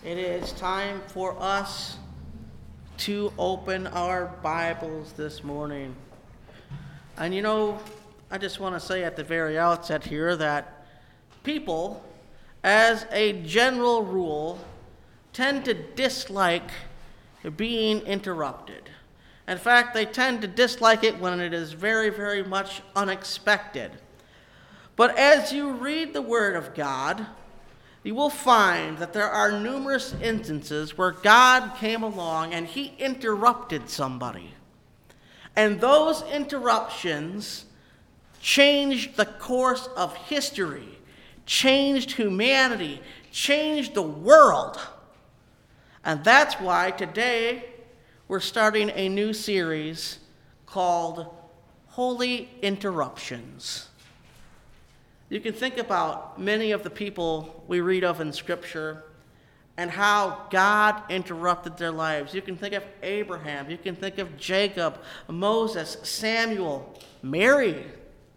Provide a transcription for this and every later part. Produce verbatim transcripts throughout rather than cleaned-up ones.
It is time for us to open our Bibles this morning. And you know, I just want to say at the very outset here that people, as a general rule, tend to dislike being interrupted. In fact, they tend to dislike it when it is very, very much unexpected. But as you read the Word of God, you will find that there are numerous instances where God came along and he interrupted somebody. And those interruptions changed the course of history, changed humanity, changed the world. And that's why today we're starting a new series called Holy Interruptions. You can think about many of the people we read of in Scripture and how God interrupted their lives. You can think of Abraham, you can think of Jacob, Moses, Samuel, Mary,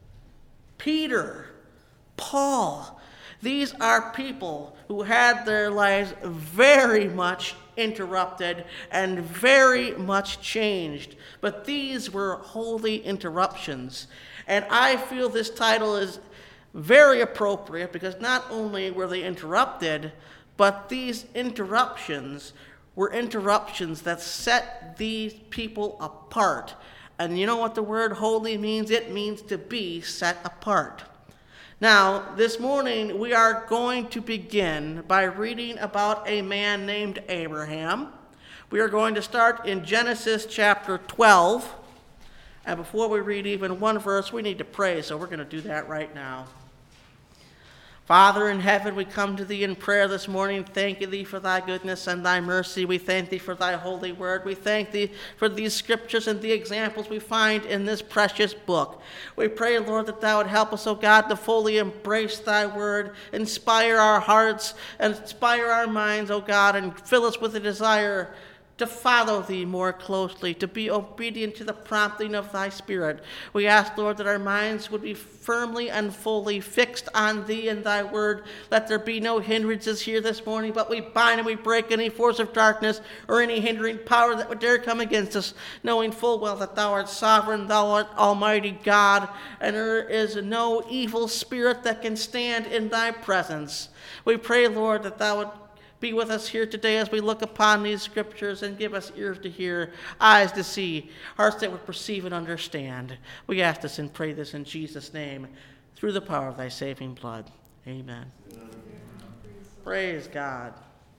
Peter, Paul. These are people who had their lives very much interrupted and very much changed. But these were holy interruptions. And I feel this title is very appropriate because not only were they interrupted, but these interruptions were interruptions that set these people apart. And you know what the word holy means? It means to be set apart. Now, this morning we are going to begin by reading about a man named Abraham. We are going to start in Genesis chapter twelve. And before we read even one verse, we need to pray, so we're going to do that right now. Father in heaven, we come to thee in prayer this morning, thanking thee for thy goodness and thy mercy. We thank thee for thy holy word. We thank thee for these scriptures and the examples we find in this precious book. We pray, Lord, that thou would help us, O God, to fully embrace thy word, inspire our hearts, and inspire our minds, O God, and fill us with a desire to follow thee more closely, to be obedient to the prompting of thy Spirit. We ask, Lord, that our minds would be firmly and fully fixed on thee and thy word. Let there be no hindrances here this morning, but we bind and we break any force of darkness or any hindering power that would dare come against us, knowing full well that thou art sovereign, thou art almighty God, and there is no evil spirit that can stand in thy presence. We pray, Lord, that thou would be with us here today as we look upon these scriptures and give us ears to hear, eyes to see, hearts that would perceive and understand. We ask this and pray this in Jesus' name, through the power of thy saving blood. Amen. Amen. Praise God.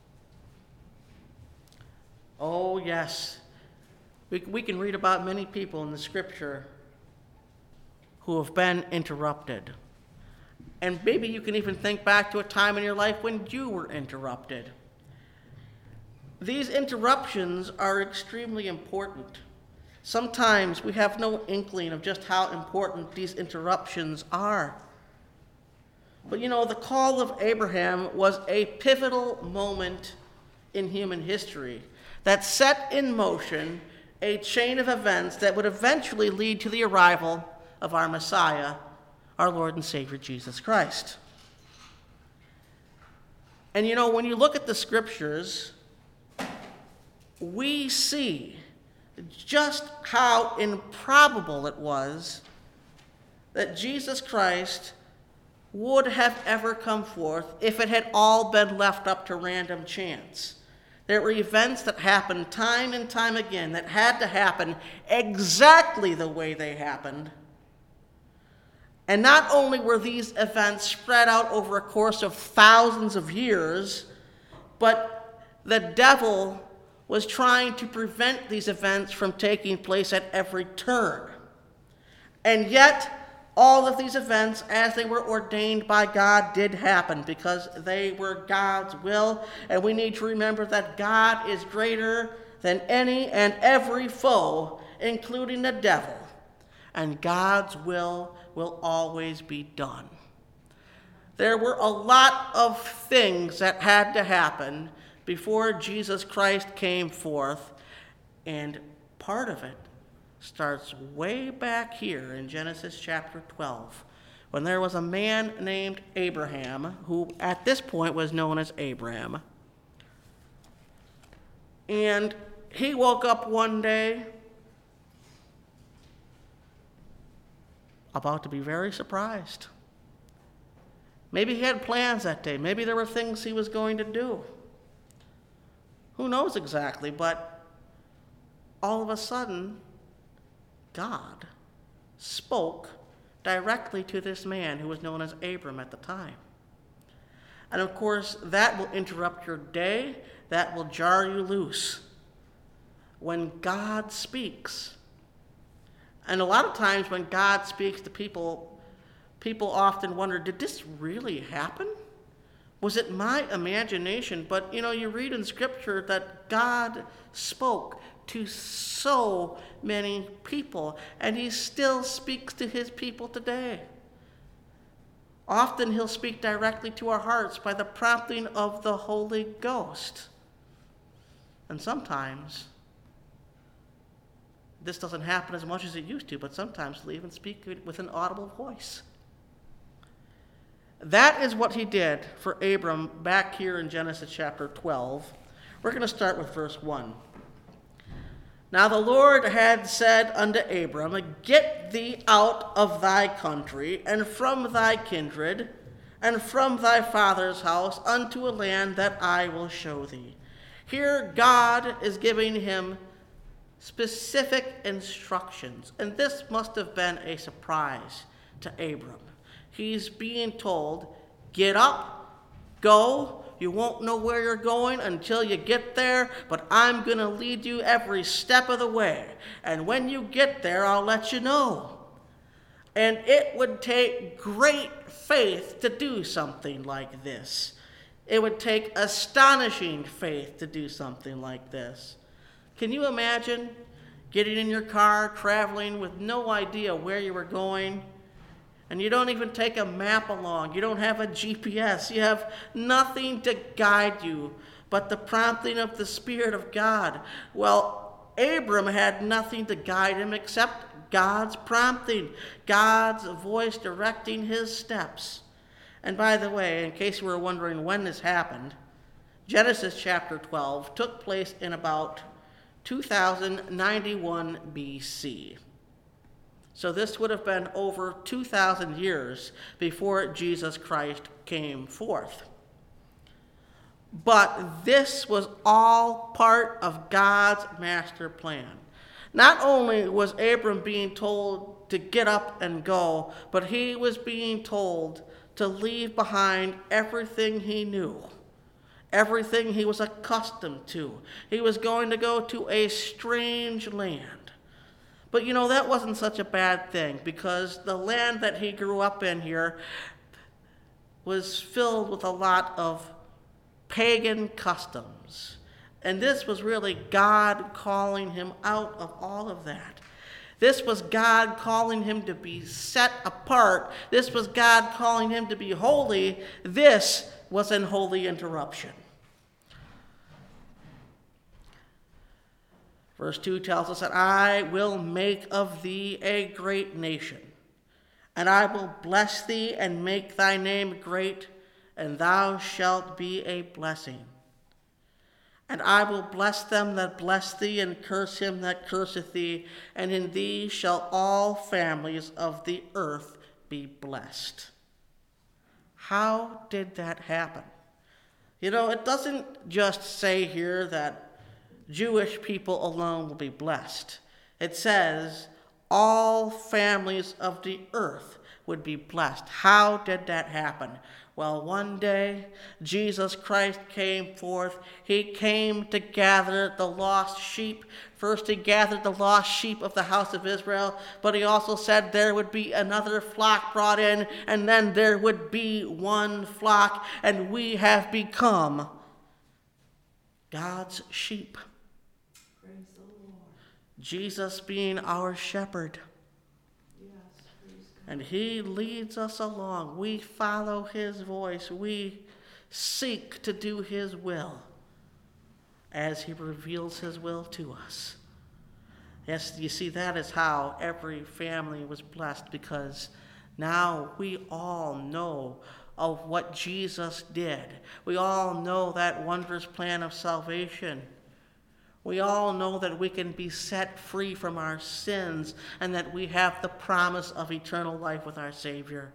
Oh, yes. We, we can read about many people in the scripture who have been interrupted. And maybe you can even think back to a time in your life when you were interrupted. These interruptions are extremely important. Sometimes we have no inkling of just how important these interruptions are. But you know, the call of Abraham was a pivotal moment in human history that set in motion a chain of events that would eventually lead to the arrival of our Messiah, our Lord and Savior, Jesus Christ. And you know, when you look at the scriptures, we see just how improbable it was that Jesus Christ would have ever come forth if it had all been left up to random chance. There were events that happened time and time again that had to happen exactly the way they happened. And not only were these events spread out over a course of thousands of years, but the devil was trying to prevent these events from taking place at every turn. And yet, all of these events, as they were ordained by God, did happen because they were God's will. And we need to remember that God is greater than any and every foe, including the devil. And God's will will always be done. There were a lot of things that had to happen before Jesus Christ came forth, and part of it starts way back here in Genesis chapter twelve, when there was a man named Abraham, who at this point was known as Abram. And he woke up one day about to be very surprised. Maybe he had plans that day. Maybe there were things he was going to do. Who knows exactly, but all of a sudden, God spoke directly to this man who was known as Abram at the time. And of course, that will interrupt your day. That will jar you loose. When God speaks, and a lot of times when God speaks to people, people often wonder, did this really happen? Was it my imagination? But, you know, you read in Scripture that God spoke to so many people, and he still speaks to his people today. Often he'll speak directly to our hearts by the prompting of the Holy Ghost. And sometimes this doesn't happen as much as it used to, but sometimes he'll even speak with an audible voice. That is what he did for Abram back here in Genesis chapter twelve. We're going to start with verse one. Now the Lord had said unto Abram, Get thee out of thy country, and from thy kindred, and from thy father's house, unto a land that I will show thee. Here God is giving him specific instructions, and this must have been a surprise to Abram. He's being told, get up, go. You won't know where you're going until you get there, but I'm going to lead you every step of the way. And when you get there, I'll let you know. And it would take great faith to do something like this. It would take astonishing faith to do something like this. Can you imagine getting in your car, traveling with no idea where you were going? And you don't even take a map along. You don't have a G P S. You have nothing to guide you but the prompting of the Spirit of God. Well, Abram had nothing to guide him except God's prompting, God's voice directing his steps. And by the way, in case you were wondering when this happened, Genesis chapter twelve took place in about two thousand ninety-one B C. So this would have been over two thousand years before Jesus Christ came forth. But this was all part of God's master plan. Not only was Abram being told to get up and go, but he was being told to leave behind everything he knew, everything he was accustomed to. He was going to go to a strange land. But you know, that wasn't such a bad thing, because the land that he grew up in here was filled with a lot of pagan customs. And this was really God calling him out of all of that. This was God calling him to be set apart. This was God calling him to be holy. This was an holy interruption. Verse two tells us that I will make of thee a great nation, and I will bless thee and make thy name great, and thou shalt be a blessing. And I will bless them that bless thee, and curse him that curseth thee, and in thee shall all families of the earth be blessed. How did that happen? You know, it doesn't just say here that Jewish people alone will be blessed. It says all families of the earth would be blessed. How did that happen? Well, one day Jesus Christ came forth. He came to gather the lost sheep. First he gathered the lost sheep of the house of Israel, but he also said there would be another flock brought in, and then there would be one flock, and we have become God's sheep. Praise the Lord. Jesus being our shepherd. Yes, praise God. And he leads us along. We follow his voice. We seek to do his will as he reveals his will to us. Yes, you see, that is how every family was blessed, because now we all know of what Jesus did. We all know that wondrous plan of salvation. We all know that we can be set free from our sins and that we have the promise of eternal life with our Savior.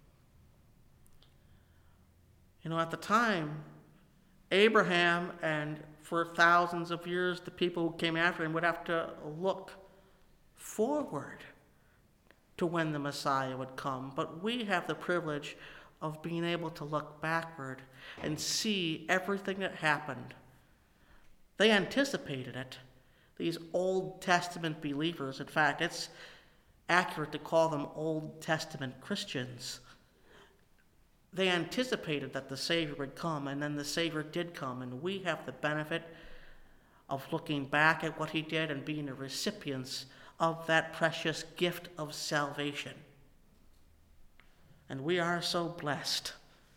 You know, at the time, Abraham and for thousands of years, the people who came after him would have to look forward to when the Messiah would come. But we have the privilege of being able to look backward and see everything that happened. They anticipated it. These Old Testament believers, in fact, it's accurate to call them Old Testament Christians. They anticipated that the Savior would come, and then the Savior did come, and we have the benefit of looking back at what he did and being the recipients of that precious gift of salvation. And we are so blessed.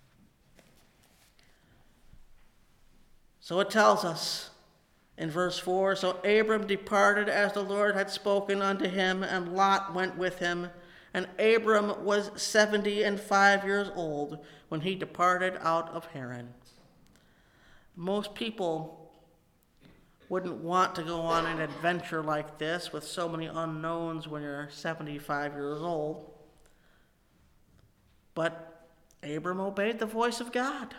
So it tells us in verse four, so Abram departed as the Lord had spoken unto him, and Lot went with him. And Abram was seventy and five years old when he departed out of Haran. Most people wouldn't want to go on an adventure like this with so many unknowns when you're seventy-five years old. But Abram obeyed the voice of God.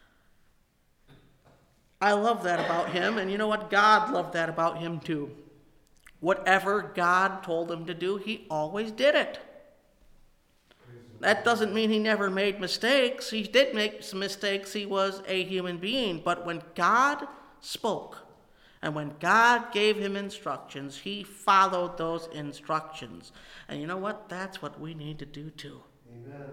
I love that about him, and you know what? God loved that about him too. Whatever God told him to do, he always did it. That doesn't mean he never made mistakes. He did make some mistakes. He was a human being. But when God spoke, and when God gave him instructions, he followed those instructions. And you know what? That's what we need to do too. Amen.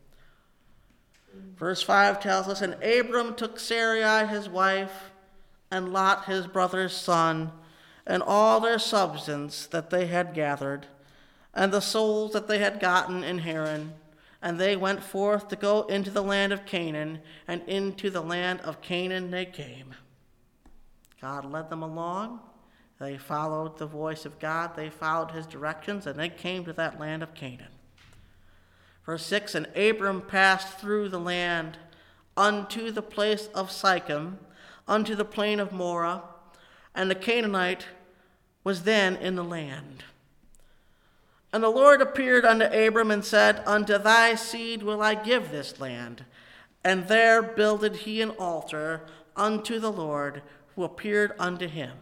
Verse five tells us, and Abram took Sarai his wife, and Lot his brother's son, and all their substance that they had gathered, and the souls that they had gotten in Haran, and they went forth to go into the land of Canaan, and into the land of Canaan they came. God led them along. They followed the voice of God. They followed his directions, and they came to that land of Canaan. Verse six, and Abram passed through the land unto the place of Sichem, unto the plain of Moreh, and the Canaanite was then in the land. And the Lord appeared unto Abram and said, unto thy seed will I give this land. And there builded he an altar unto the Lord, who appeared unto him.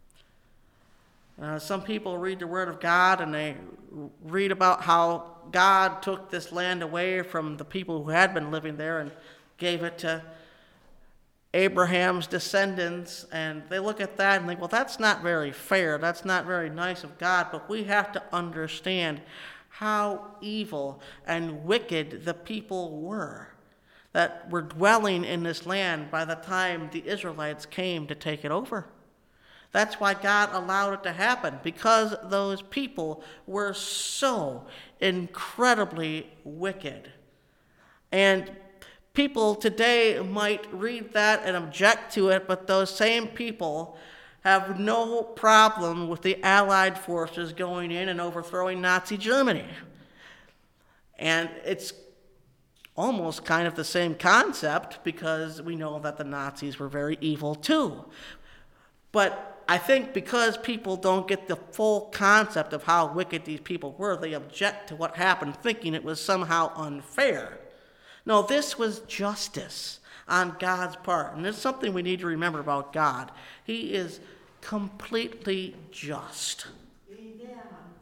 Uh, some people read the Word of God and they read about how God took this land away from the people who had been living there and gave it to Abraham's descendants. And they look at that and think, well, that's not very fair. That's not very nice of God. But we have to understand how evil and wicked the people were that were dwelling in this land by the time the Israelites came to take it over. That's why God allowed it to happen, because those people were so incredibly wicked. And people today might read that and object to it, but those same people have no problem with the Allied forces going in and overthrowing Nazi Germany. And it's almost kind of the same concept, because we know that the Nazis were very evil too. But I think because people don't get the full concept of how wicked these people were, they object to what happened, thinking it was somehow unfair. No, this was justice on God's part. And it's something we need to remember about God. He is completely just. Amen.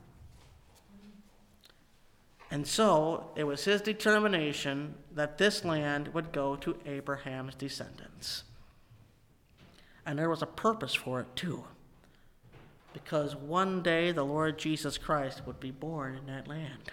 And so it was his determination that this land would go to Abraham's descendants. And there was a purpose for it too, because one day the Lord Jesus Christ would be born in that land.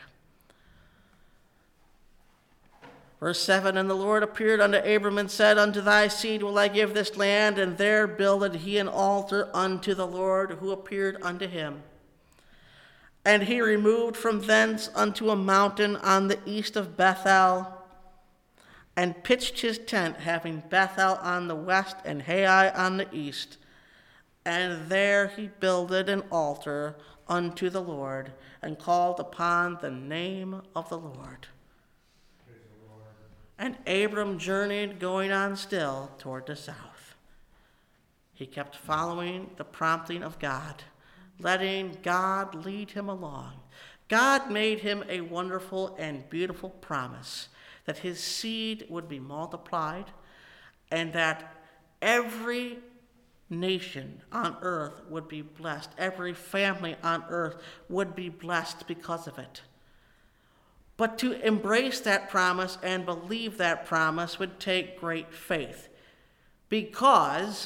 Verse seven, and the Lord appeared unto Abram and said, unto thy seed will I give this land, and there builded he an altar unto the Lord, who appeared unto him. And he removed from thence unto a mountain on the east of Bethel, and pitched his tent, having Bethel on the west and Hai on the east. And there he builded an altar unto the Lord, and called upon the name of the Lord. Praise the Lord. And Abram journeyed, going on still toward the south. He kept following the prompting of God, letting God lead him along. God made him a wonderful and beautiful promise that his seed would be multiplied and that every nation on earth would be blessed. Every family on earth would be blessed because of it. But to embrace that promise and believe that promise would take great faith, because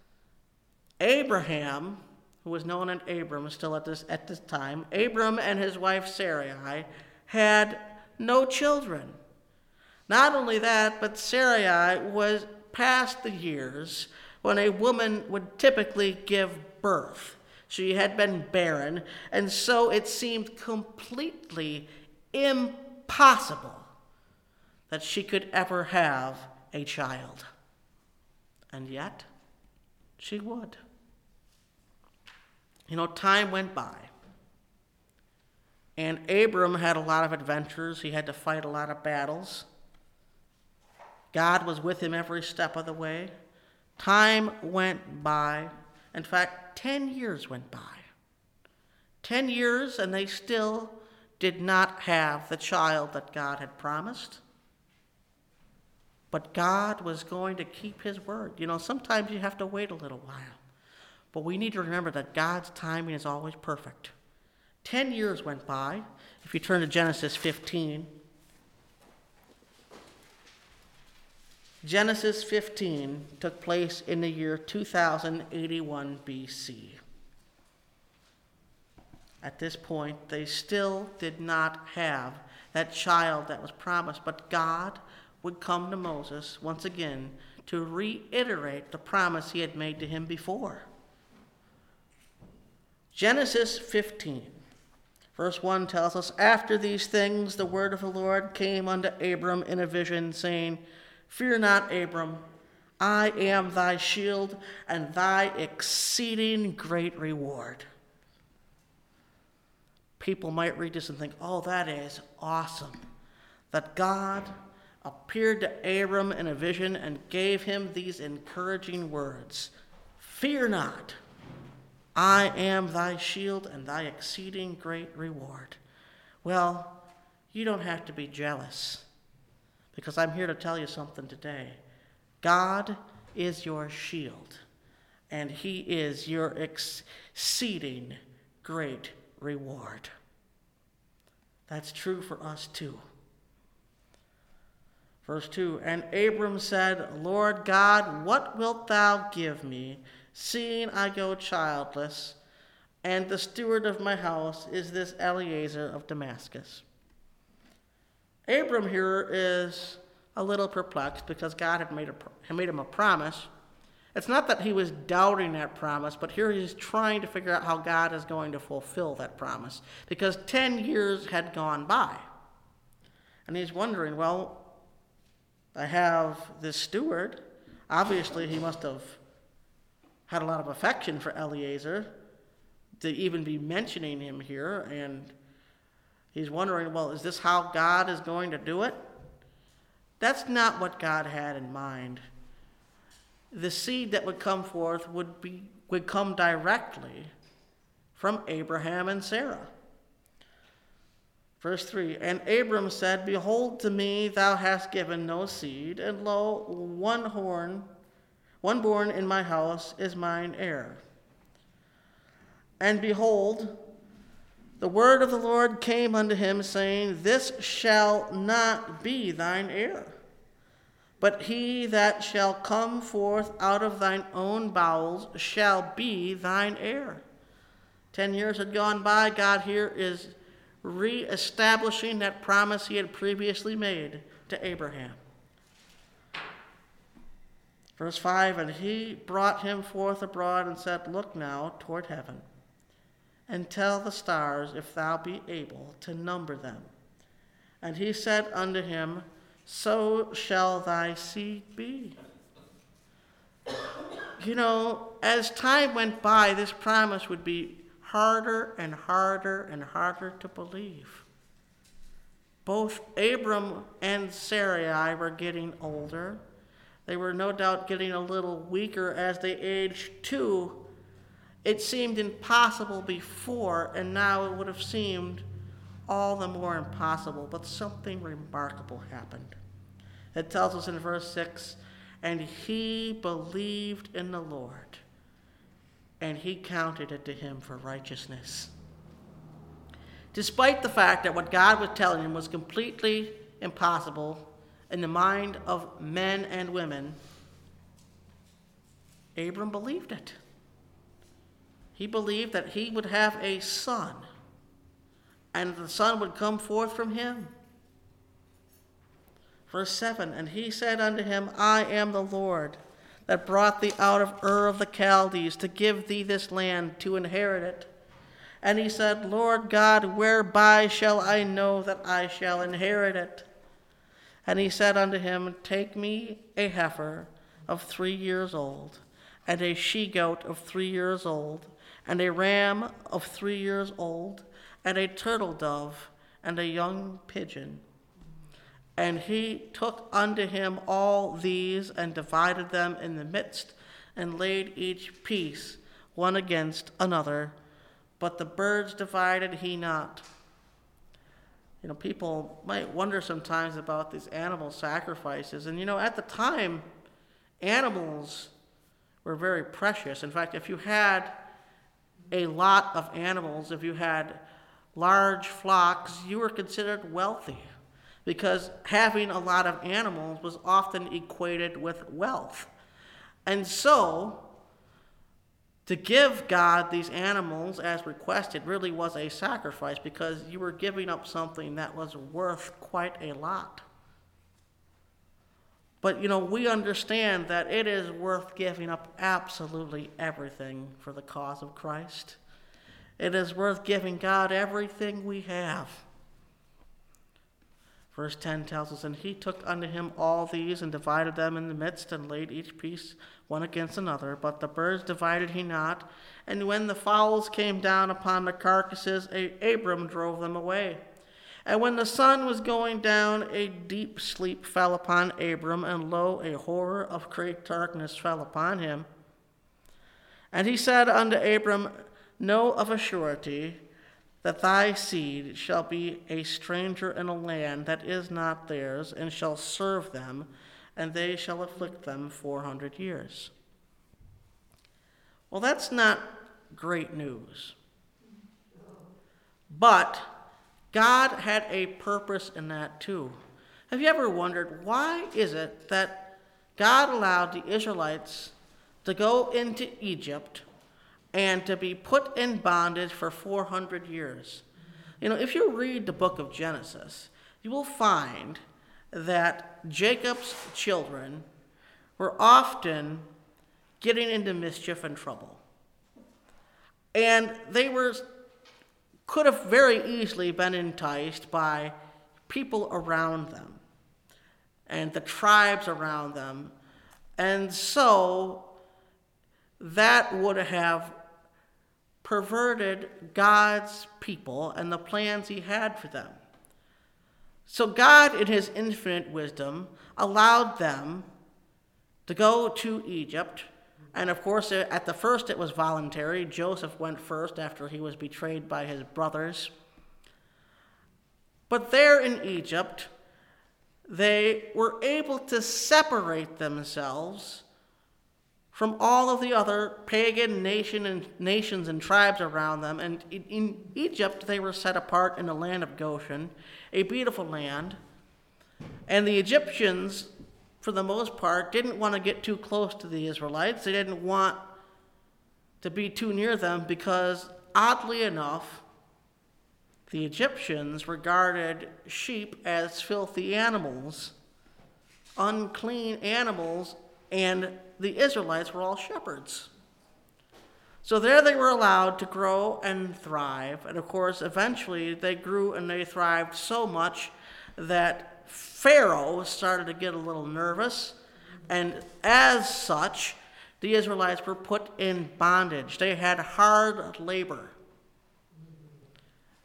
Abraham, who was known as Abram still at this at this time, Abram and his wife Sarai had no children. Not only that, but Sarai was past the years when a woman would typically give birth. She had been barren, and so it seemed completely impossible that she could ever have a child. And yet, she would. You know, time went by, and Abram had a lot of adventures. He had to fight a lot of battles. God was with him every step of the way. Time went by. In fact, ten years went by. Ten years, and they still did not have the child that God had promised. But God was going to keep his word. You know, sometimes you have to wait a little while. But we need to remember that God's timing is always perfect. Ten years went by. If you turn to Genesis fifteen. Genesis fifteen took place in the year two thousand eighty-one B C. At this point, they still did not have that child that was promised, but God would come to Moses once again to reiterate the promise he had made to him before. Genesis fifteen, verse one tells us, "After these things the word of the Lord came unto Abram in a vision, saying, Fear not, Abram, I am thy shield and thy exceeding great reward." People might read this and think, oh, that is awesome, that God appeared to Abram in a vision and gave him these encouraging words. Fear not, I am thy shield and thy exceeding great reward. Well, you don't have to be jealous, because I'm here to tell you something today. God is your shield, and he is your exceeding great reward. That's true for us too. Verse two, "And Abram said, Lord God, what wilt thou give me, seeing I go childless, and the steward of my house is this Eliezer of Damascus?" Abram here is a little perplexed because God had made, a, had made him a promise. It's not that he was doubting that promise, but here he's trying to figure out how God is going to fulfill that promise, because ten years had gone by. And he's wondering, well, I have this steward. Obviously, he must have had a lot of affection for Eliezer to even be mentioning him here. And he's wondering, well, is this how God is going to do it? That's not what God had in mind. The seed that would come forth would be would come directly from Abraham and Sarah. Verse three, "And Abram said, Behold, to me thou hast given no seed, and lo, one horn, one born in my house is mine heir. And behold, the word of the Lord came unto him, saying, This shall not be thine heir, but he that shall come forth out of thine own bowels shall be thine heir." Ten years had gone by. God here is re-establishing that promise he had previously made to Abraham. Verse five, "And he brought him forth abroad and said, Look now toward heaven, and tell the stars if thou be able to number them. And he said unto him, So shall thy seed be." You know, as time went by, this promise would be harder and harder and harder to believe. Both Abram and Sarai were getting older. They were no doubt getting a little weaker as they aged too. It seemed impossible before, and now it would have seemed all the more impossible. But something remarkable happened. It tells us in verse six, and he believed in the Lord, and he counted it to him for righteousness. Despite the fact that what God was telling him was completely impossible in the mind of men and women, Abram believed it. He believed that he would have a son, and the son would come forth from him. Verse seven, and he said unto him, I am the Lord that brought thee out of Ur of the Chaldees to give thee this land to inherit it. And he said, Lord God, whereby shall I know that I shall inherit it? And he said unto him, take me a heifer of three years old, and a she-goat of three years old, and a ram of three years old, and a turtle dove, and a young pigeon. And he took unto him all these, and divided them in the midst, and laid each piece one against another. But the birds divided he not. You know, people might wonder sometimes about these animal sacrifices. And, you know, at the time, animals were very precious. In fact, if you had a lot of animals, if you had large flocks, you were considered wealthy, because having a lot of animals was often equated with wealth. And so, to give God these animals as requested really was a sacrifice, because you were giving up something that was worth quite a lot. But, you know, we understand that it is worth giving up absolutely everything for the cause of Christ. It is worth giving God everything we have. Verse ten tells us, and he took unto him all these, and divided them in the midst, and laid each piece one against another. But the birds divided he not. And when the fowls came down upon the carcasses, Abram drove them away. And when the sun was going down, a deep sleep fell upon Abram, and lo, a horror of great darkness fell upon him. And he said unto Abram, know of a surety that thy seed shall be a stranger in a land that is not theirs, and shall serve them, and they shall afflict them four hundred years. Well, that's not great news. But God had a purpose in that too. Have you ever wondered, why is it that God allowed the Israelites to go into Egypt and to be put in bondage for four hundred years? You know, if you read the book of Genesis, you will find that Jacob's children were often getting into mischief and trouble. And they were could have very easily been enticed by people around them and the tribes around them. And so that would have perverted God's people and the plans he had for them. So God, in his infinite wisdom, allowed them to go to Egypt. And of course, at the first it was voluntary. Joseph went first after he was betrayed by his brothers. But there in Egypt, they were able to separate themselves from all of the other pagan nation and nations and tribes around them. And in Egypt, they were set apart in the land of Goshen, a beautiful land. And the Egyptians, for the most part, didn't want to get too close to the Israelites. They didn't want to be too near them because, oddly enough, the Egyptians regarded sheep as filthy animals, unclean animals, and the Israelites were all shepherds. So there they were allowed to grow and thrive. And of course, eventually they grew and they thrived so much that Pharaoh started to get a little nervous. And as such, the Israelites were put in bondage. They had hard labor.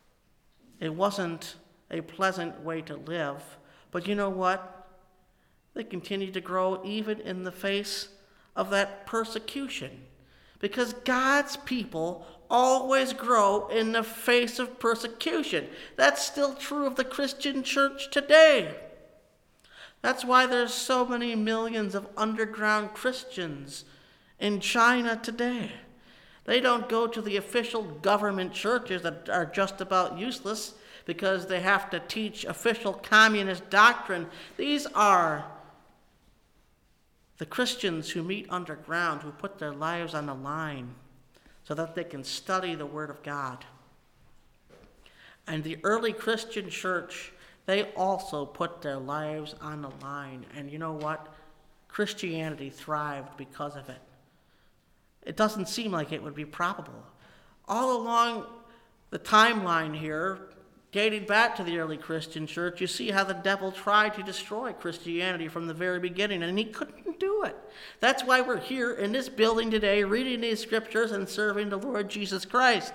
It wasn't a pleasant way to live. But you know what? They continued to grow even in the face of that persecution, because God's people always grow in the face of persecution. That's still true of the Christian church today. That's why there's so many millions of underground Christians in China today. They don't go to the official government churches that are just about useless because they have to teach official communist doctrine. These are the Christians who meet underground, who put their lives on the line so that they can study the Word of God. And the early Christian church, they also put their lives on the line. And you know what? Christianity thrived because of it. It doesn't seem like it would be probable. All along the timeline here, dating back to the early Christian church, you see how the devil tried to destroy Christianity from the very beginning, and he couldn't do it. That's why we're here in this building today, reading these scriptures and serving the Lord Jesus Christ.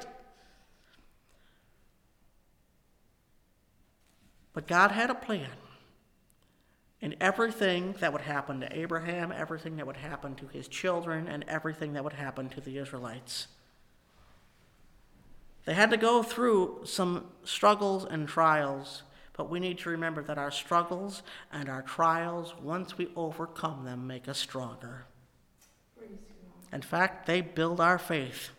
But God had a plan. And everything that would happen to Abraham, everything that would happen to his children, and everything that would happen to the Israelites. They had to go through some struggles and trials, but we need to remember that our struggles and our trials, once we overcome them, make us stronger. In fact, they build our faith.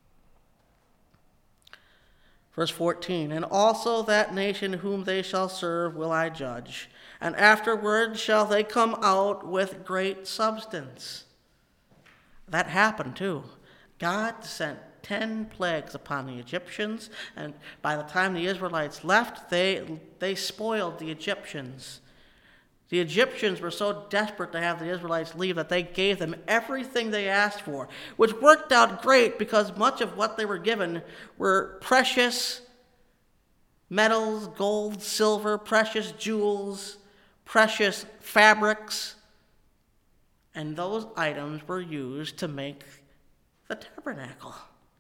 Verse fourteen, and also that nation whom they shall serve will I judge, and afterward shall they come out with great substance. That happened too. God sent ten plagues upon the Egyptians, and by the time the Israelites left, they, they spoiled the Egyptians. The Egyptians were so desperate to have the Israelites leave that they gave them everything they asked for, which worked out great because much of what they were given were precious metals, gold, silver, precious jewels, precious fabrics, and those items were used to make the tabernacle.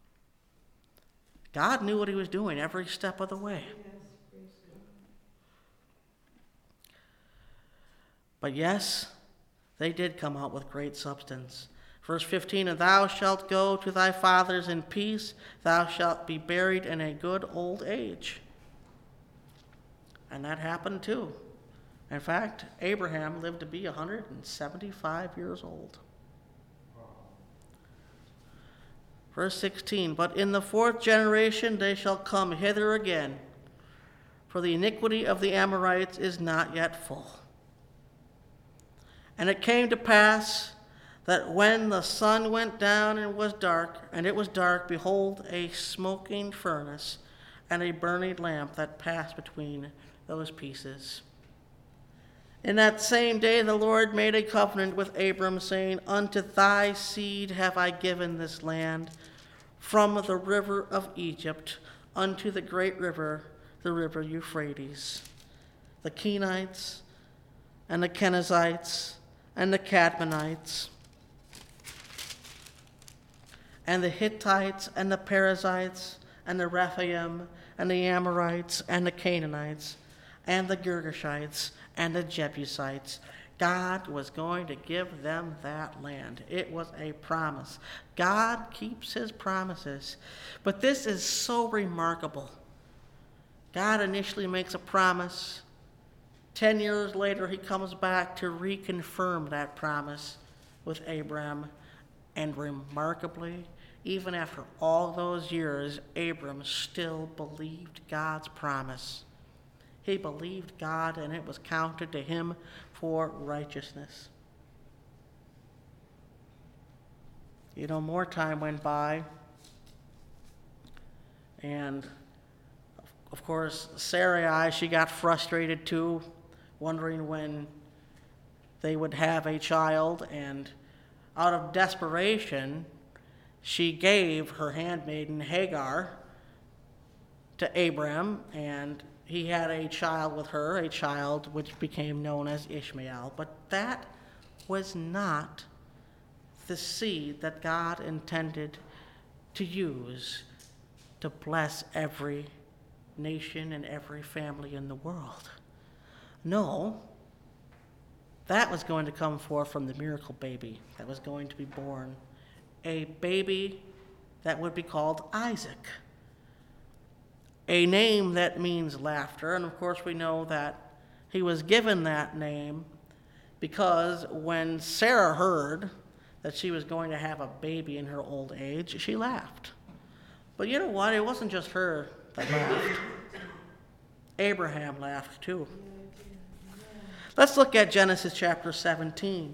God knew what he was doing every step of the way. But yes, they did come out with great substance. Verse fifteen, and thou shalt go to thy fathers in peace, thou shalt be buried in a good old age. And that happened too. In fact, Abraham lived to be one hundred seventy-five years old. Verse sixteen, but in the fourth generation they shall come hither again, for the iniquity of the Amorites is not yet full. And it came to pass that when the sun went down and was dark, and it was dark, behold, a smoking furnace and a burning lamp that passed between those pieces. In that same day the Lord made a covenant with Abram, saying, unto thy seed have I given this land, from the river of Egypt unto the great river, the river Euphrates. The Kenites and the Kenizzites and the Cadmonites and the Hittites and the Perizzites and the Rephaim and the Amorites and the Canaanites and the Girgashites and the Jebusites. God was going to give them that land. It was a promise. God keeps his promises. But this is so remarkable. God initially makes a promise. Ten years later, he comes back to reconfirm that promise with Abram. And remarkably, even after all those years, Abram still believed God's promise. He believed God, and it was counted to him for righteousness. You know, more time went by, and of course, Sarai, she got frustrated too, wondering when they would have a child, and out of desperation, she gave her handmaiden Hagar to Abram, and he had a child with her, a child which became known as Ishmael. But that was not the seed that God intended to use to bless every nation and every family in the world. No, that was going to come forth from the miracle baby that was going to be born. A baby that would be called Isaac. A name that means laughter. And of course we know that he was given that name because when Sarah heard that she was going to have a baby in her old age, she laughed. But you know what? It wasn't just her that laughed. Abraham laughed too. Let's look at Genesis chapter seventeen.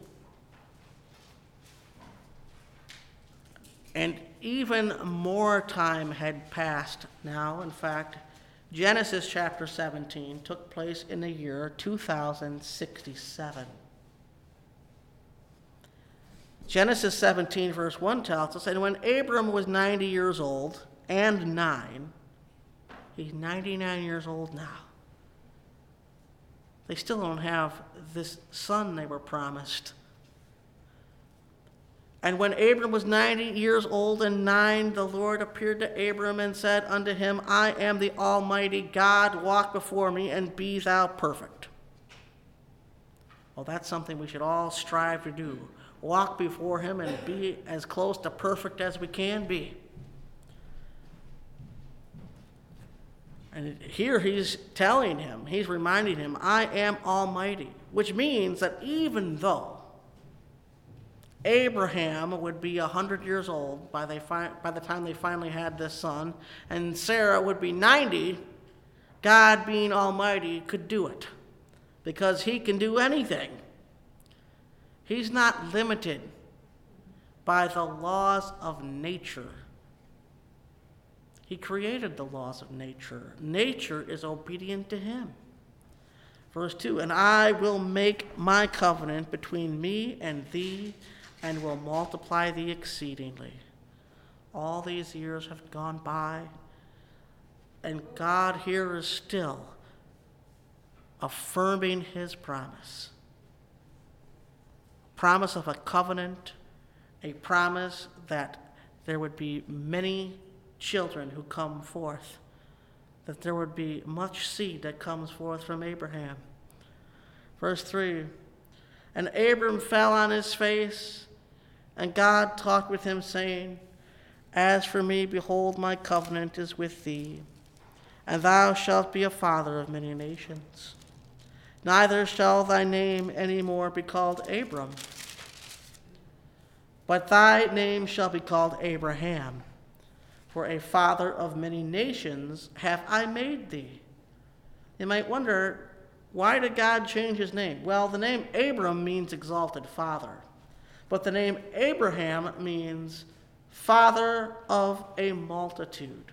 And even more time had passed now. In fact, Genesis chapter seventeen took place in the year two thousand sixty-seven. Genesis seventeen verse one tells us, and when Abram was ninety years old and nine, he's ninety-nine years old now. They still don't have this son they were promised. And when Abram was ninety years old and nine, the Lord appeared to Abram and said unto him, I am the Almighty God, walk before me and be thou perfect. Well, that's something we should all strive to do. Walk before him and be as close to perfect as we can be. And here he's telling him, he's reminding him, I am Almighty, which means that even though Abraham would be one hundred years old by, they fi- by the time they finally had this son, and Sarah would be ninety, God, being Almighty, could do it because he can do anything. He's not limited by the laws of nature. He created the laws of nature. Nature is obedient to him. Verse two, and I will make my covenant between me and thee, and will multiply thee exceedingly. All these years have gone by, and God here is still affirming his promise. Promise of a covenant, a promise that there would be many children who come forth, that there would be much seed that comes forth from Abraham. Verse three, and Abram fell on his face, and God talked with him, saying, as for me, behold, my covenant is with thee, and thou shalt be a father of many nations. Neither shall thy name any more be called Abram, but thy name shall be called Abraham, for a father of many nations have I made thee. You might wonder, why did God change his name? Well, the name Abram means exalted father, but the name Abraham means father of a multitude,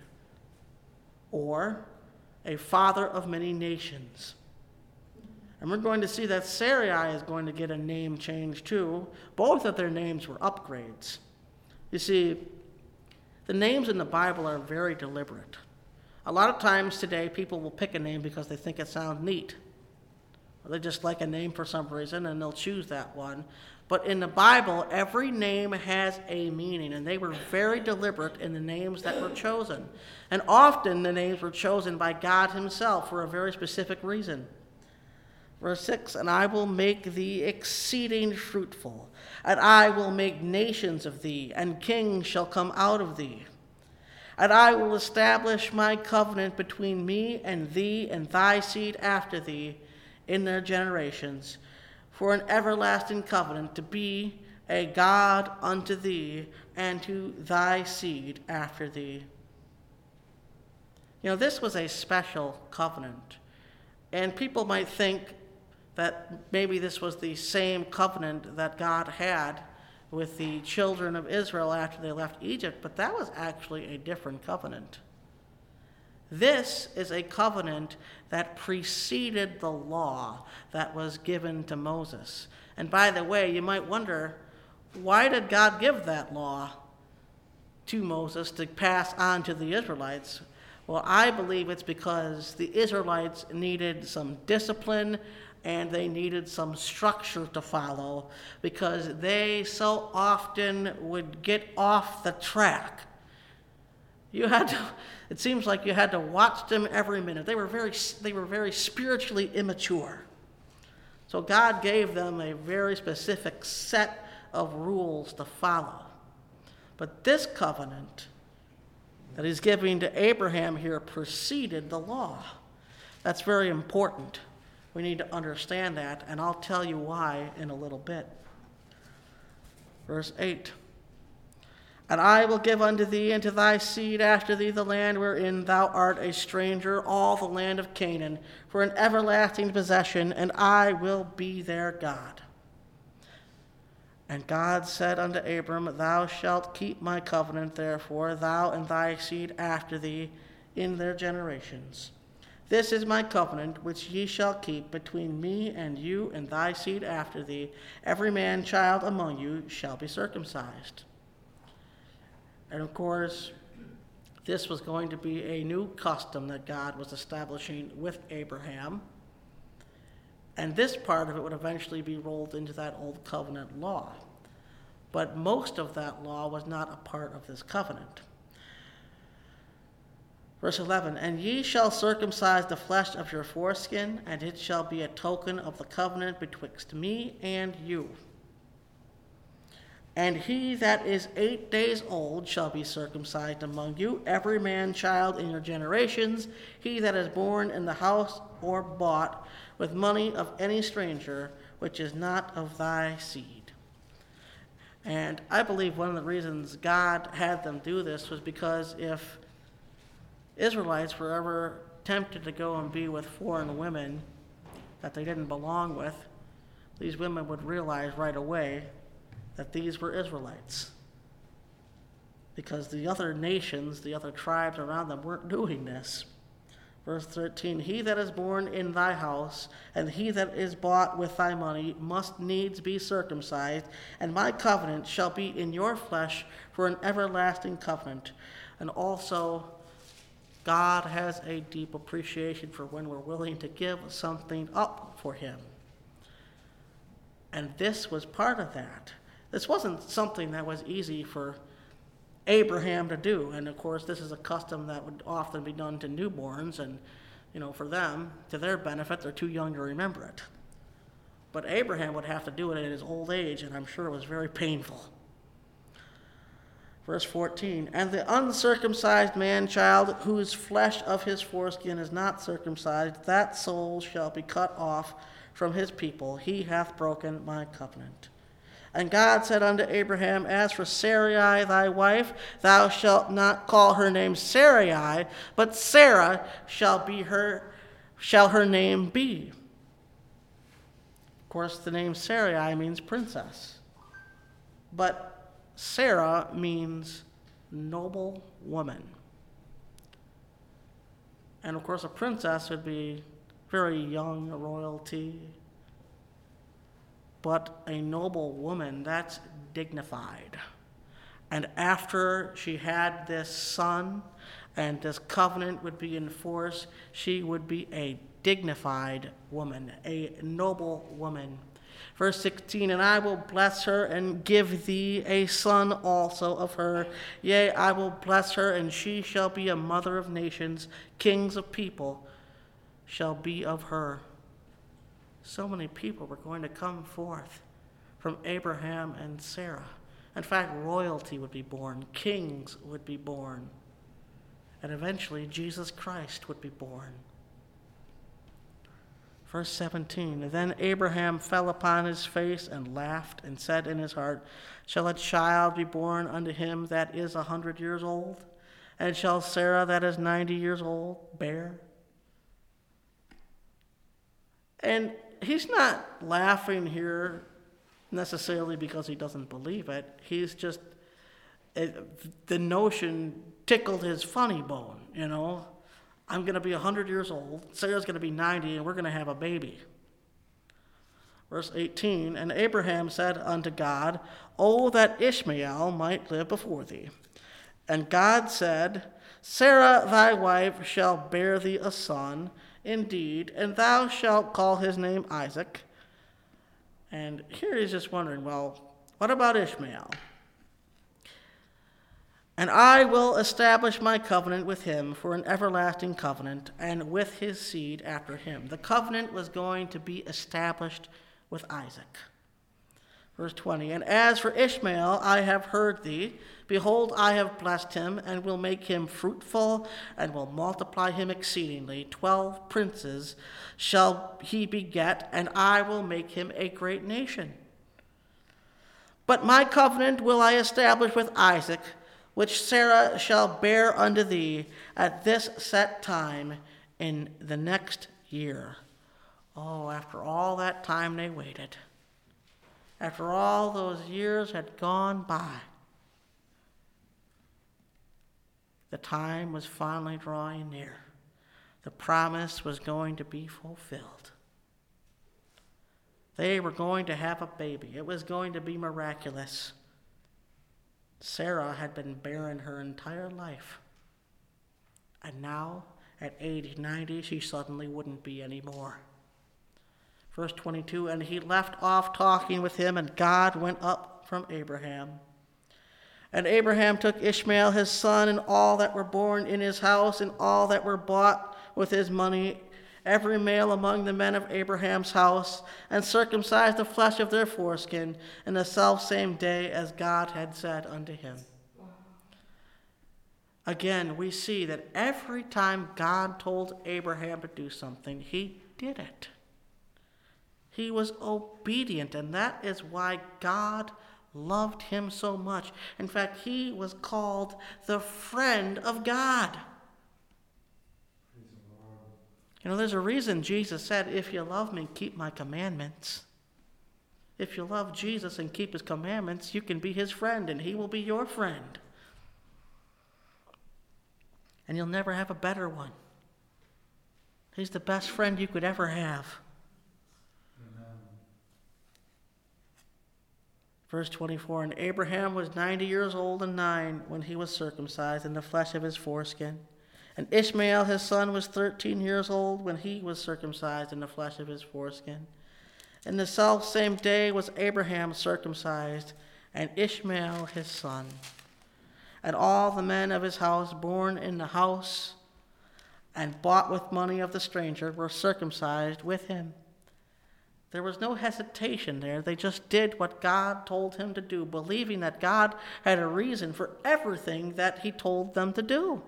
or a father of many nations. And we're going to see that Sarai is going to get a name change too. Both of their names were upgrades. You see, the names in the Bible are very deliberate. A lot of times today, people will pick a name because they think it sounds neat. Or they just like a name for some reason, and they'll choose that one. But in the Bible, every name has a meaning, and they were very deliberate in the names that were chosen. And often the names were chosen by God himself for a very specific reason. Verse six, and I will make thee exceeding fruitful, and I will make nations of thee, and kings shall come out of thee. And I will establish my covenant between me and thee and thy seed after thee in their generations, for an everlasting covenant, to be a God unto thee and to thy seed after thee. You know, this was a special covenant, and people might think that maybe this was the same covenant that God had with the children of Israel after they left Egypt, but that was actually a different covenant. This is a covenant that preceded the law that was given to Moses. And by the way, you might wonder, why did God give that law to Moses to pass on to the Israelites? Well, I believe it's because the Israelites needed some discipline and they needed some structure to follow, because they so often would get off the track. You had to, it seems like you had to watch them every minute. They were very, they were very spiritually immature. So God gave them a very specific set of rules to follow. But this covenant that he's giving to Abraham here preceded the law. That's very important. We need to understand that, and I'll tell you why in a little bit. Verse eight. And I will give unto thee and to thy seed after thee the land wherein thou art a stranger, all the land of Canaan, for an everlasting possession, and I will be their God. And God said unto Abram, Thou shalt keep my covenant, therefore, thou and thy seed after thee in their generations. This is my covenant which ye shall keep between me and you and thy seed after thee. Every man child among you shall be circumcised. And of course, this was going to be a new custom that God was establishing with Abraham. And this part of it would eventually be rolled into that old covenant law. But most of that law was not a part of this covenant. Verse eleven, And ye shall circumcise the flesh of your foreskin, and it shall be a token of the covenant betwixt me and you. And he that is eight days old shall be circumcised among you, every man child in your generations, he that is born in the house or bought with money of any stranger, which is not of thy seed. And I believe one of the reasons God had them do this was because if Israelites were ever tempted to go and be with foreign women that they didn't belong with, these women would realize right away that these were Israelites. Because the other nations, the other tribes around them weren't doing this. Verse thirteen, He that is born in thy house, and he that is bought with thy money, must needs be circumcised, and my covenant shall be in your flesh for an everlasting covenant. And also, God has a deep appreciation for when we're willing to give something up for him. And this was part of that. This wasn't something that was easy for Abraham to do. And of course, this is a custom that would often be done to newborns. And, you know, for them, to their benefit, they're too young to remember it. But Abraham would have to do it at his old age, and I'm sure it was very painful. Verse fourteen, And the uncircumcised man-child, whose flesh of his foreskin is not circumcised, that soul shall be cut off from his people. He hath broken my covenant. And God said unto Abraham, As for Sarai thy wife, thou shalt not call her name Sarai, but Sarah shall be her shall her name be. Of course, the name Sarai means princess. But Sarah means noble woman. And of course, a princess would be very young royalty. But a noble woman, that's dignified. And after she had this son and this covenant would be enforced, she would be a dignified woman, a noble woman. Verse sixteen, And I will bless her and give thee a son also of her. Yea, I will bless her, and she shall be a mother of nations. Kings of people shall be of her. So many people were going to come forth from Abraham and Sarah. In fact, royalty would be born, kings would be born, and eventually Jesus Christ would be born. Verse seventeen, Then Abraham fell upon his face and laughed and said in his heart, Shall a child be born unto him that is a hundred years old? And shall Sarah that is ninety years old bear? And he's not laughing here necessarily because he doesn't believe it. He's just, it, the notion tickled his funny bone, you know. I'm going to be one hundred years old, Sarah's going to be ninety, and we're going to have a baby. Verse eighteen, And Abraham said unto God, O that Ishmael might live before thee. And God said, Sarah thy wife shall bear thee a son, indeed, and thou shalt call his name Isaac. And here he's just wondering, well, what about Ishmael? And I will establish my covenant with him for an everlasting covenant, and with his seed after him. The covenant was going to be established with Isaac. Verse twenty, and as for Ishmael, I have heard thee. Behold, I have blessed him, and will make him fruitful, and will multiply him exceedingly. Twelve princes shall he beget, and I will make him a great nation. But my covenant will I establish with Isaac, which Sarah shall bear unto thee at this set time in the next year. Oh, after all that time they waited, after all those years had gone by, the time was finally drawing near. The promise was going to be fulfilled. They were going to have a baby. It was going to be miraculous. Sarah had been barren her entire life. And now, at age ninety, she suddenly wouldn't be anymore. Verse twenty-two, and he left off talking with him, and God went up from Abraham. And Abraham took Ishmael his son, and all that were born in his house, and all that were bought with his money, every male among the men of Abraham's house, and circumcised the flesh of their foreskin in the selfsame day as God had said unto him. Again, we see that every time God told Abraham to do something, he did it. He was obedient, and that is why God loved him so much. In fact, he was called the friend of God. You know, there's a reason Jesus said, if you love me, keep my commandments. If you love Jesus and keep his commandments, you can be his friend, and he will be your friend. And you'll never have a better one. He's the best friend you could ever have. Amen. Verse twenty-four, and Abraham was ninety years old and nine when he was circumcised in the flesh of his foreskin. And Ishmael his son was thirteen years old when he was circumcised in the flesh of his foreskin. In the selfsame day was Abraham circumcised, and Ishmael his son. And all the men of his house born in the house and bought with money of the stranger were circumcised with him. There was no hesitation there. They just did what God told him to do, believing that God had a reason for everything that he told them to do.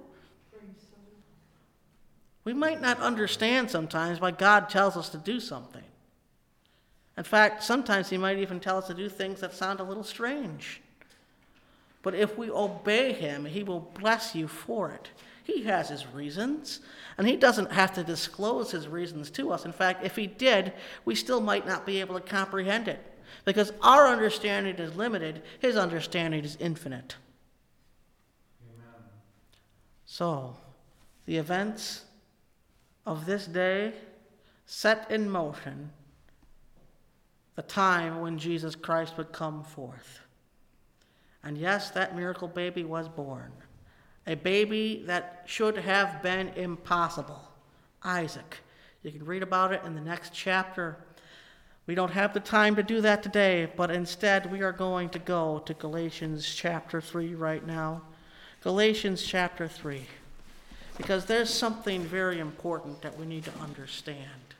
We might not understand sometimes why God tells us to do something. In fact, sometimes he might even tell us to do things that sound a little strange. But if we obey him, he will bless you for it. He has his reasons, and he doesn't have to disclose his reasons to us. In fact, if he did, we still might not be able to comprehend it, because our understanding is limited, his understanding is infinite. Amen. So, the events of this day set in motion the time when Jesus Christ would come forth. And yes, that miracle baby was born. A baby that should have been impossible. Isaac. You can read about it in the next chapter. We don't have the time to do that today, but instead we are going to go to Galatians chapter three right now. Galatians chapter three. Because there's something very important that we need to understand.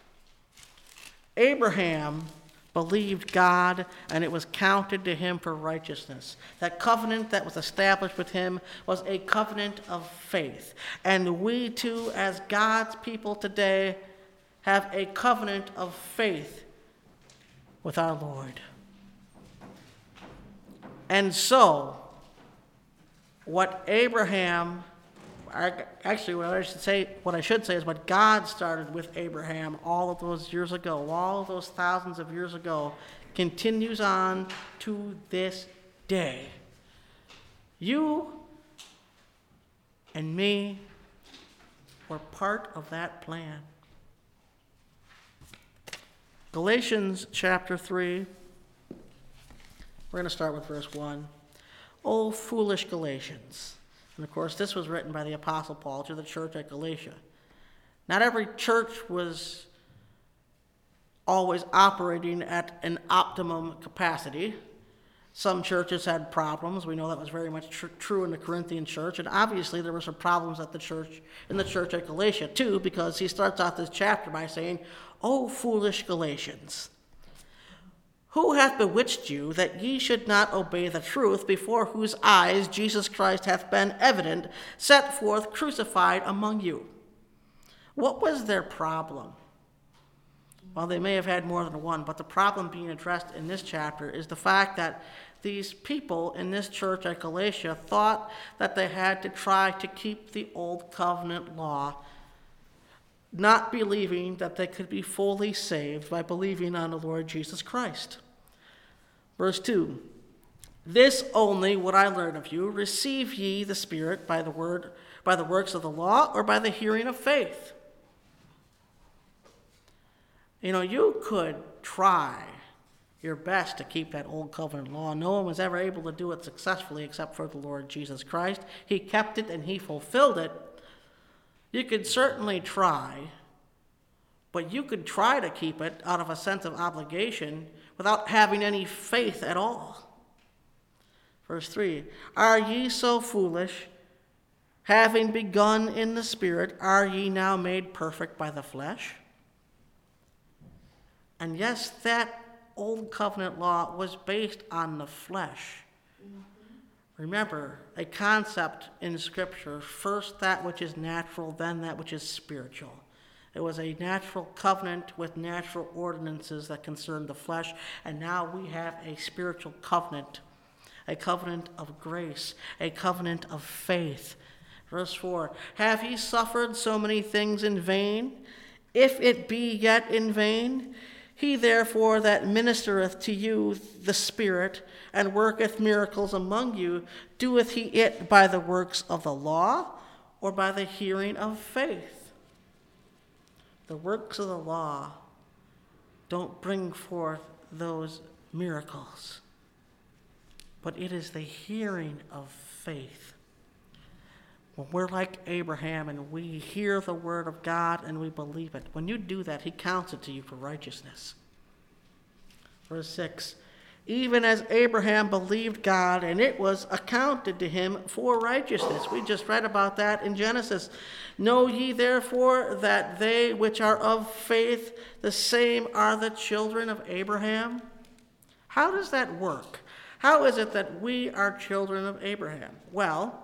Abraham believed God, and it was counted to him for righteousness. That covenant that was established with him was a covenant of faith. And we too, as God's people today, have a covenant of faith with our Lord. And so, what Abraham Actually, what I should say, what I should say is what God started with Abraham all of those years ago, all of those thousands of years ago, continues on to this day. You and me were part of that plan. Galatians chapter three, we're going to start with verse one. O foolish Galatians. And of course, this was written by the Apostle Paul to the church at Galatia. Not every church was always operating at an optimum capacity. Some churches had problems. We know that was very much tr- true in the Corinthian church, and obviously there were some problems at the church in the church at Galatia too, because he starts out this chapter by saying, "O foolish Galatians, who hath bewitched you that ye should not obey the truth, before whose eyes Jesus Christ hath been evident, set forth crucified among you?" What was their problem? Well, they may have had more than one, but the problem being addressed in this chapter is the fact that these people in this church at Galatia thought that they had to try to keep the old covenant law, not believing that they could be fully saved by believing on the Lord Jesus Christ. Verse two, "This only would I learn of you, receive ye the Spirit by the word, by the works of the law, or by the hearing of faith?" You know, you could try your best to keep that old covenant law. No one was ever able to do it successfully except for the Lord Jesus Christ. He kept it and he fulfilled it. You could certainly try, but you could try to keep it out of a sense of obligation without having any faith at all. Verse three, "Are ye so foolish? Having begun in the Spirit, are ye now made perfect by the flesh?" And yes, that old covenant law was based on the flesh. Mm-hmm. Remember, a concept in Scripture, first that which is natural, then that which is spiritual. It was a natural covenant with natural ordinances that concerned the flesh, and now we have a spiritual covenant, a covenant of grace, a covenant of faith. Verse four, "Have ye suffered so many things in vain? If it be yet in vain, he therefore that ministereth to you the Spirit, and worketh miracles among you, doeth he it by the works of the law, or by the hearing of faith?" The works of the law don't bring forth those miracles, but it is the hearing of faith. When we're like Abraham and we hear the word of God and we believe it, when you do that, he counts it to you for righteousness. Verse six, "Even as Abraham believed God, and it was accounted to him for righteousness." We just read about that in Genesis. "Know ye therefore that they which are of faith, the same are the children of Abraham?" How does that work? How is it that we are children of Abraham? Well,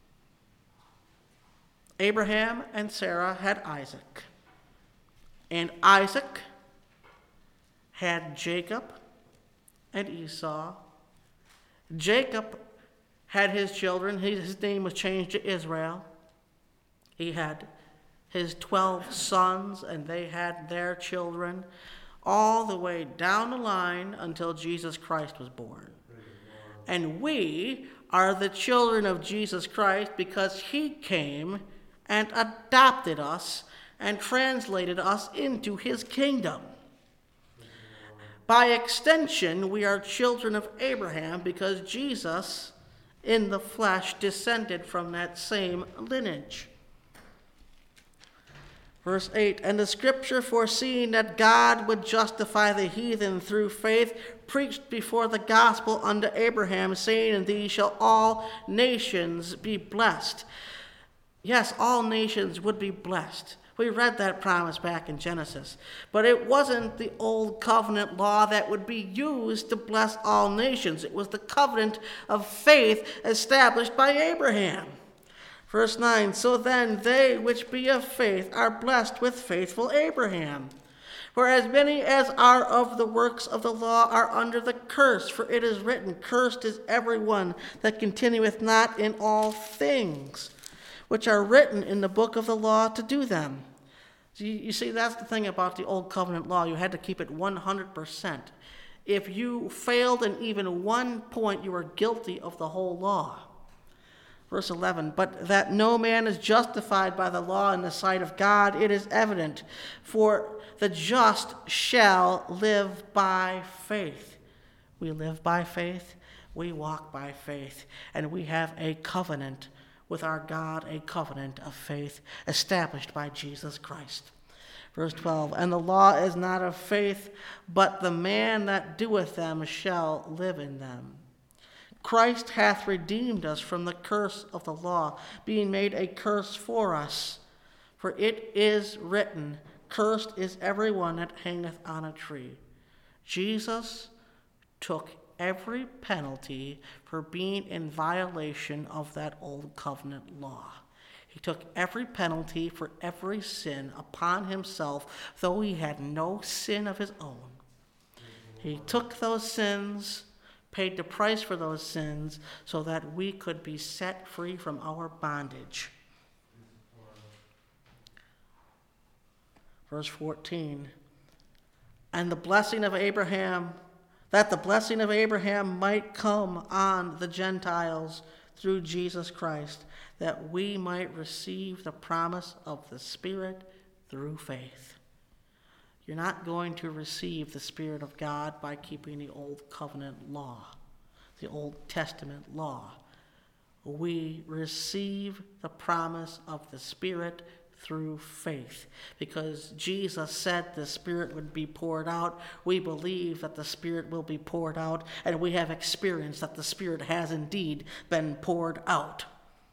Abraham and Sarah had Isaac, and Isaac had Jacob and Esau. Jacob had his children. His name was changed to Israel. He had his twelve sons, and they had their children, all the way down the line until Jesus Christ was born. And we are the children of Jesus Christ because he came and adopted us and translated us into his kingdom. By extension, we are children of Abraham because Jesus, in the flesh, descended from that same lineage. Verse eight, "And the Scripture, foreseeing that God would justify the heathen through faith, preached before the gospel unto Abraham, saying, In thee shall all nations be blessed." Yes, all nations would be blessed. We read that promise back in Genesis. But it wasn't the old covenant law that would be used to bless all nations. It was the covenant of faith established by Abraham. Verse nine, "So then they which be of faith are blessed with faithful Abraham. For as many as are of the works of the law are under the curse, for it is written, Cursed is everyone that continueth not in all things which are written in the book of the law to do them." So you, you see, that's the thing about the old covenant law. You had to keep it one hundred percent. If you failed in even one point, you were guilty of the whole law. Verse eleven, "But that no man is justified by the law in the sight of God, it is evident, for the just shall live by faith." We live by faith, we walk by faith, and we have a covenant with our God, a covenant of faith established by Jesus Christ. Verse twelve, "And the law is not of faith, but the man that doeth them shall live in them." Christ hath redeemed us from the curse of the law, being made a curse for us. For it is written, Cursed is every one that hangeth on a tree. Jesus took every penalty for being in violation of that old covenant law. He took every penalty for every sin upon himself, though he had no sin of his own. He took those sins, paid the price for those sins, so that we could be set free from our bondage. Verse fourteen, and the blessing of Abraham, that the blessing of Abraham might come on the Gentiles through Jesus Christ, that we might receive the promise of the Spirit through faith. You're not going to receive the Spirit of God by keeping the Old Covenant law, the Old Testament law. We receive the promise of the Spirit through faith. Because Jesus said the Spirit would be poured out, we believe that the Spirit will be poured out, and we have experienced that the Spirit has indeed been poured out.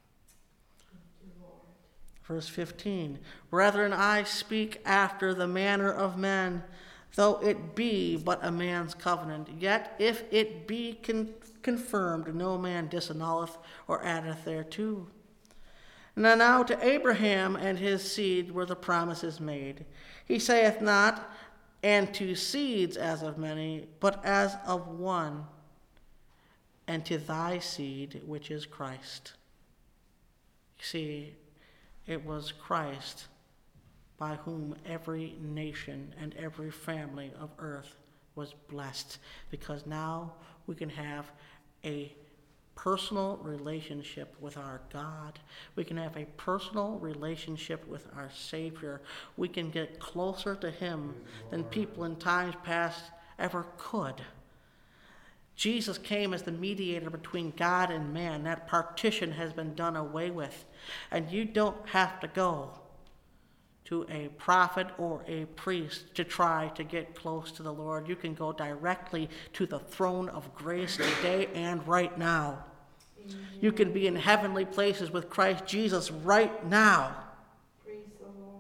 Verse fifteen, Brethren, I speak after the manner of men, though it be but a man's covenant. Yet if it be con- confirmed, no man disannulleth or addeth thereto. Now, now to Abraham and his seed were the promises made. He saith not, and to seeds as of many, but as of one, and to thy seed, which is Christ. You see, it was Christ by whom every nation and every family of earth was blessed, because now we can have a personal relationship with our God. We can have a personal relationship with our Savior. We can get closer to him than people in times past ever could. Jesus came as the mediator between God and man. That partition has been done away with. And you don't have to go to a prophet or a priest to try to get close to the Lord. You can go directly to the throne of grace today and right now. Amen. You can be in heavenly places with Christ Jesus right now. Praise the Lord.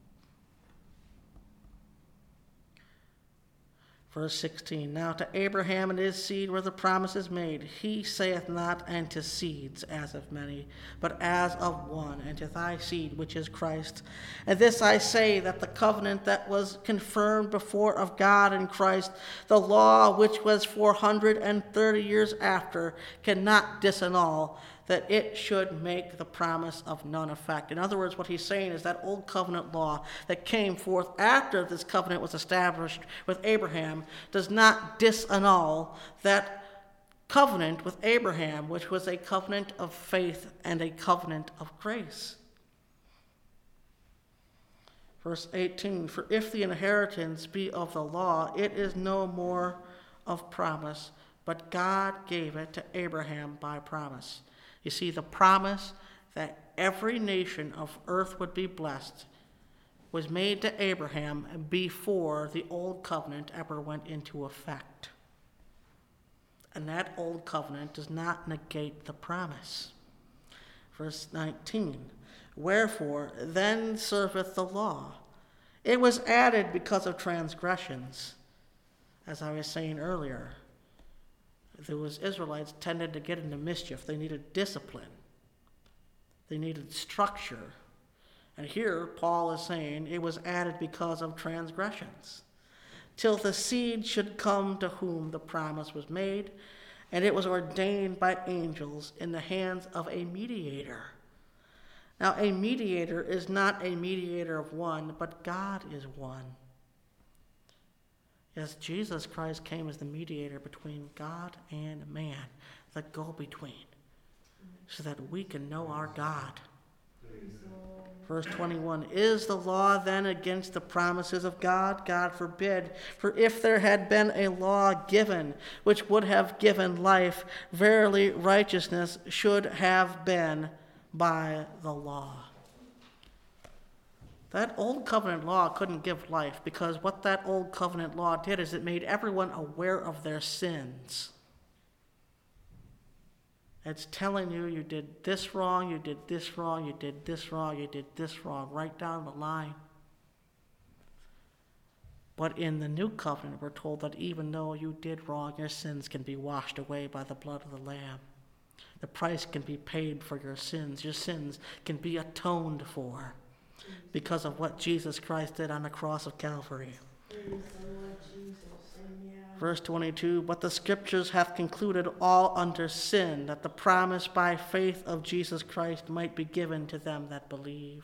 Verse sixteen, Now to Abraham and his seed were the promises made. He saith not, and to seeds as of many, but as of one, and to thy seed, which is Christ. And this I say, that the covenant that was confirmed before of God in Christ, the law which was four hundred and thirty years after, cannot disannul, that it should make the promise of none effect. In other words, what he's saying is that old covenant law that came forth after this covenant was established with Abraham does not disannul that covenant with Abraham, which was a covenant of faith and a covenant of grace. Verse eighteen, For if the inheritance be of the law, it is no more of promise, but God gave it to Abraham by promise. You see, the promise that every nation of earth would be blessed was made to Abraham before the old covenant ever went into effect. And that old covenant does not negate the promise. Verse nineteen, Wherefore then serveth the law? It was added because of transgressions. As I was saying earlier, those Israelites tended to get into mischief. They needed discipline. They needed structure. And here Paul is saying it was added because of transgressions, till the seed should come to whom the promise was made, and it was ordained by angels in the hands of a mediator. Now, a mediator is not a mediator of one, but God is one. Yes, Jesus Christ came as the mediator between God and man, the go-between, so that we can know our God. Verse twenty-one, Is the law then against the promises of God? God forbid. For if there had been a law given, which would have given life, verily righteousness should have been by the law. That old covenant law couldn't give life, because what that old covenant law did is it made everyone aware of their sins. It's telling you you did this wrong, you did this wrong, you did this wrong, you did this wrong, right down the line. But in the new covenant, we're told that even though you did wrong, your sins can be washed away by the blood of the Lamb. The price can be paid for your sins. Your sins can be atoned for because of what Jesus Christ did on the cross of Calvary. Praise the Lord Jesus. Amen. Verse twenty-two, but the scriptures have concluded all under sin, that the promise by faith of Jesus Christ might be given to them that believe.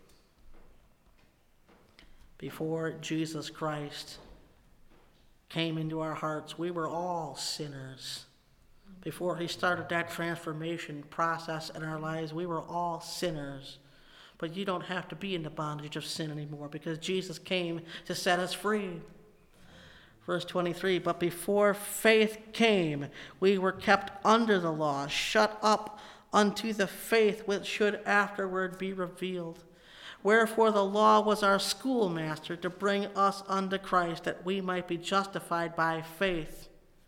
Before Jesus Christ came into our hearts, we were all sinners. Before he started that transformation process in our lives, we were all sinners. But you don't have to be in the bondage of sin anymore because Jesus came to set us free. Verse twenty-three, but before faith came, we were kept under the law, shut up unto the faith which should afterward be revealed. Wherefore the law was our schoolmaster to bring us unto Christ, that we might be justified by faith.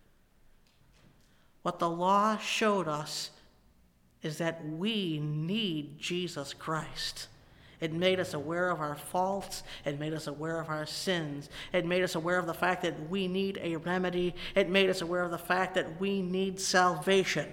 What the law showed us is that we need Jesus Christ. It made us aware of our faults. It made us aware of our sins. It made us aware of the fact that we need a remedy. It made us aware of the fact that we need salvation.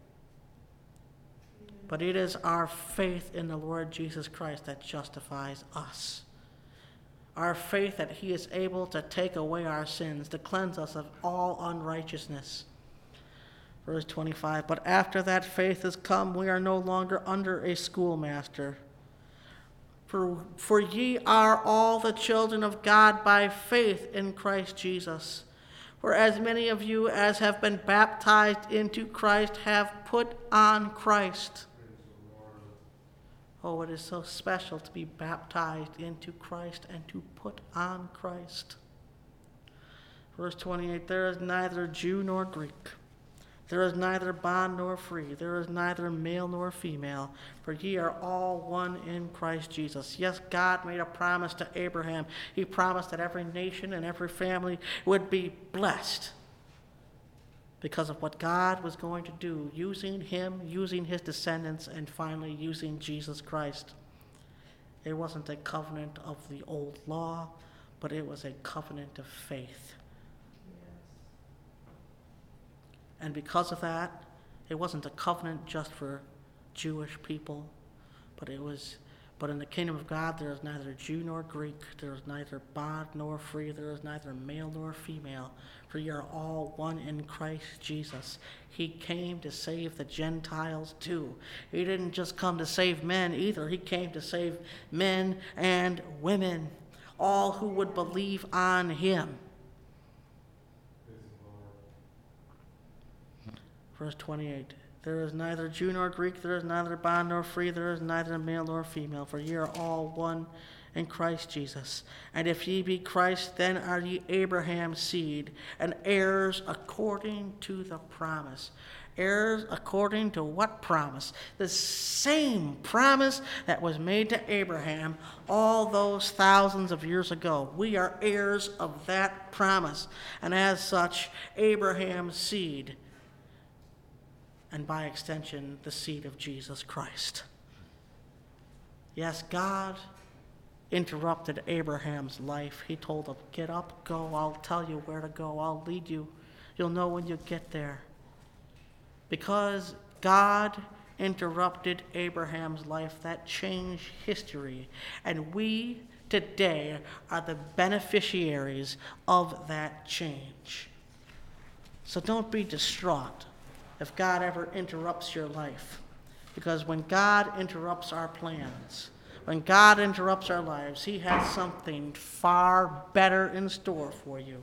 But it is our faith in the Lord Jesus Christ that justifies us. Our faith that he is able to take away our sins, to cleanse us of all unrighteousness. Verse twenty-five, but after that faith is come, we are no longer under a schoolmaster. For, for ye are all the children of God by faith in Christ Jesus. For as many of you as have been baptized into Christ have put on Christ. Oh, it is so special to be baptized into Christ and to put on Christ. Verse twenty-eight, there is neither Jew nor Greek. There is neither bond nor free. There is neither male nor female. For ye are all one in Christ Jesus. Yes, God made a promise to Abraham. He promised that every nation and every family would be blessed because of what God was going to do, using him, using his descendants, and finally using Jesus Christ. It wasn't a covenant of the old law, but it was a covenant of faith. And because of that, it wasn't a covenant just for Jewish people, but it was, but in the kingdom of God there is neither Jew nor Greek, there is neither bond nor free, there is neither male nor female, for ye are all one in Christ Jesus. He came to save the Gentiles too. He didn't just come to save men either, he came to save men and women, all who would believe on him. Verse twenty-eight, there is neither Jew nor Greek, there is neither bond nor free, there is neither male nor female, for ye are all one in Christ Jesus. And if ye be Christ, then are ye Abraham's seed, and heirs according to the promise. Heirs according to what promise? The same promise that was made to Abraham all those thousands of years ago. We are heirs of that promise, and as such, Abraham's seed, and by extension, the seed of Jesus Christ. Yes, God interrupted Abraham's life. He told him, get up, go, I'll tell you where to go, I'll lead you. You'll know when you get there. Because God interrupted Abraham's life, that changed history. And we today are the beneficiaries of that change. So don't be distraught if God ever interrupts your life. Because when God interrupts our plans, when God interrupts our lives, he has something far better in store for you.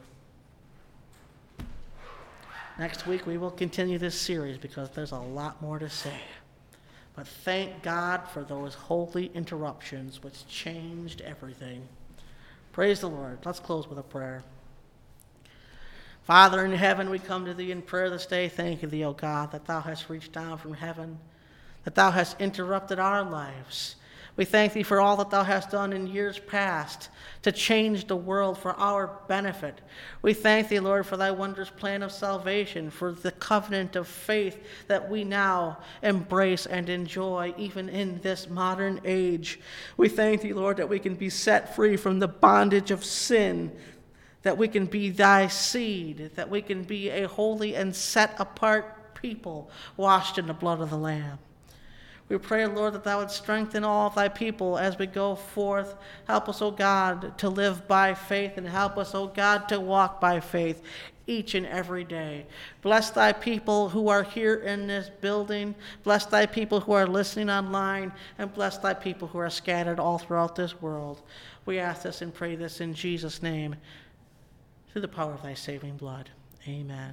Next week we will continue this series because there's a lot more to say. But thank God for those holy interruptions which changed everything. Praise the Lord. Let's close with a prayer. Father in heaven, we come to thee in prayer this day, thanking thee, O God, that thou hast reached down from heaven, that thou hast interrupted our lives. We thank thee for all that thou hast done in years past to change the world for our benefit. We thank thee, Lord, for thy wondrous plan of salvation, for the covenant of faith that we now embrace and enjoy even in this modern age. We thank thee, Lord, that we can be set free from the bondage of sin, that we can be thy seed, that we can be a holy and set apart people washed in the blood of the Lamb. We pray, Lord, that thou would strengthen all of thy people as we go forth. Help us, O God, to live by faith, and help us, O God, to walk by faith each and every day. Bless thy people who are here in this building. Bless thy people who are listening online, and bless thy people who are scattered all throughout this world. We ask this and pray this in Jesus' name, through the power of thy saving blood. Amen.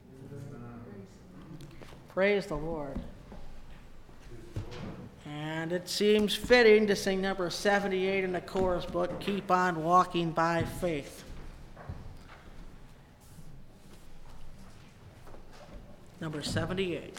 Praise the Lord. And it seems fitting to sing number seventy-eight in the chorus book, Keep On Walking by Faith. Number seventy-eight.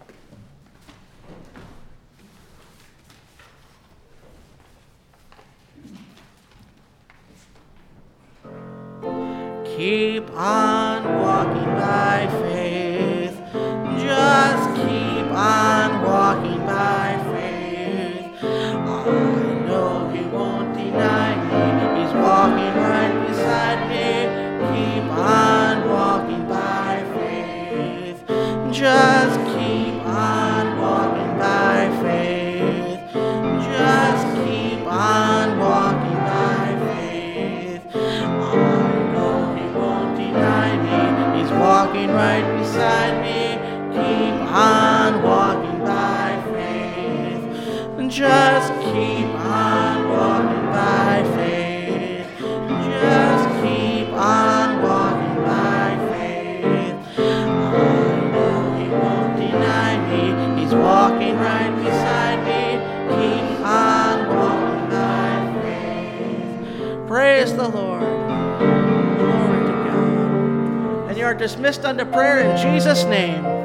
Keep on walking by faith. Just keep on walking by faith. I know he won't deny me. He's walking right beside me. Keep on walking by faith. Just keep on walking by faith. Just keep on walking by faith. I know he won't deny me. He's walking right beside me. Keep on walking by faith. Just keep on walking by faith. Just keep on walking by faith. I know he won't deny me. He's walking right beside me. Keep on walking by faith. Praise the Lord. Glory to God. And you are dismissed unto prayer in Jesus' name.